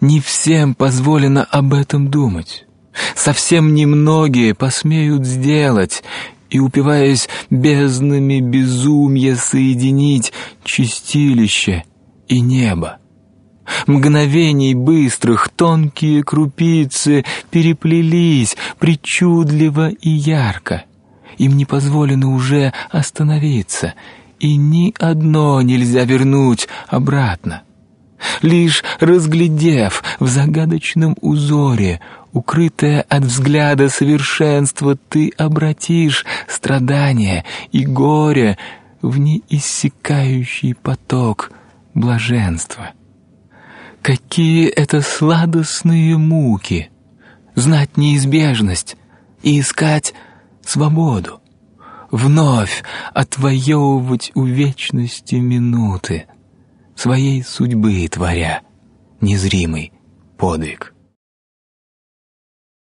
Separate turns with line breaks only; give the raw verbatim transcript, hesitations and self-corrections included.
Не всем позволено об этом думать. Совсем немногие посмеют сделать, и, упиваясь безднами безумья, соединить чистилище и небо. Мгновений быстрых тонкие крупицы переплелись причудливо и ярко. Им не позволено уже остановиться, и ни одно нельзя вернуть обратно. Лишь разглядев в загадочном узоре, укрытое от взгляда совершенство, ты обратишь страдания и горе в неиссякающий поток блаженства. Какие это сладостные муки! Знать неизбежность и искать свободу, вновь отвоевывать у вечности минуты, своей судьбы творя незримый подвиг.